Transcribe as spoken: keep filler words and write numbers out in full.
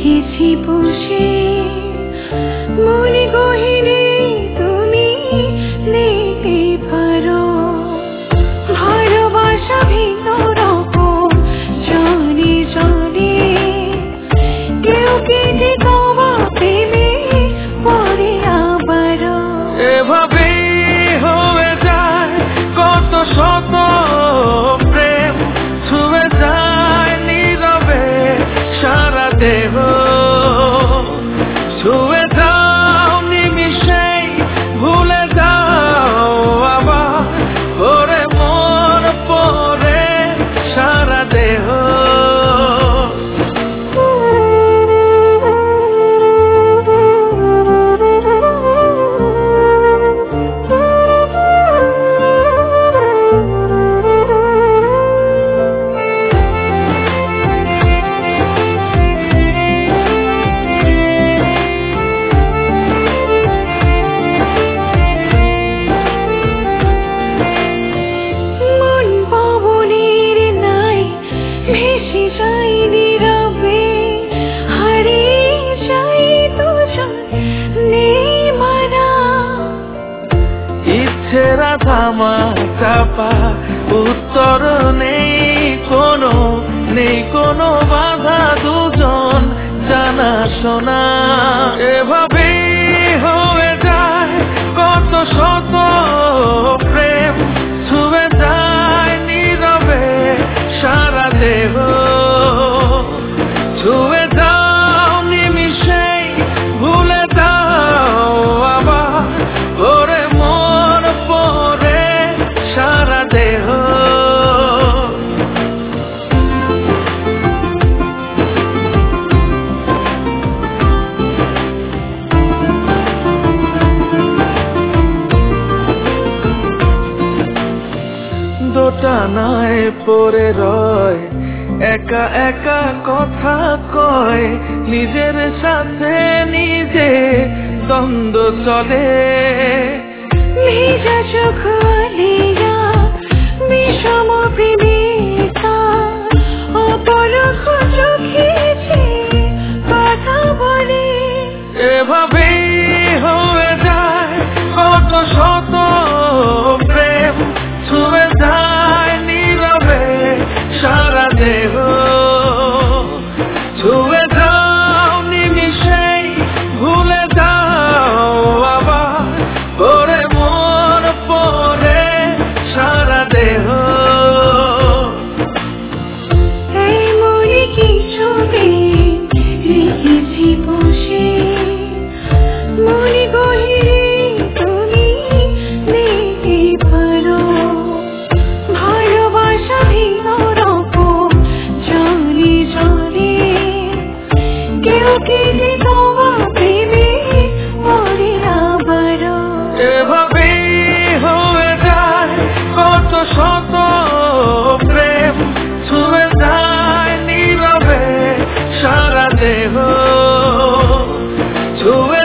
রেখেছি পুষে মনে গহিরে তুমি নিতে পারো ভালোবাসা ভিন্ন রকম জানি জানি কেউ কেটে তোমা প্রেমে পরে আবারও এভাবে হয়ে যায় কত শত প্রেম ছুঁয়ে যায় নীরবে সারা দেহ ছুঁয়ে যাও নিমিষেই ভুলে যাও আবার ওরে মন পরে সারা দেহ ইচ্ছেরা থামা চাপা উত্তর নেই কোনো নেই কোনো বাধা দুজন জানা শোনা এভাবে হয়ে যায় কত শত প্রেম ছুঁয়ে যায় নীরবে সারা দেহ ছুঁয়ে যাও নিমিষেই ভুলে যাও আবার ওরে মন পরে সারা দেহ দোটানায় পড়ে রয় একা একা কথা কয় নিজের সাথে নিজে দ্বন্দ্ব চলে ভিজা চোখ আলিয়া বিষম প্রেমিকা অপলক চোখে কথা বলে এভাবে হয়ে যায় কত শত প্রেম ছুঁয়ে যায় নীরবে সারা দেহ ছুঁয়ে যাও নিমিষেই ভুলে যাও আবার ওরে মন পরে সারা দেহ এই মনে কিছু রেখেছি বসে মনে গহিরে তুমি নিতে পারো ভালোবাসা ভিন্ন রকম জানি জানি কেউ কেটে তোমা প্রেমে পরে আবারও এভাবে হয়ে যায় কত শত প্রেম ছুঁয়ে যায় নীরবে সারা দেহ ছুঁয়ে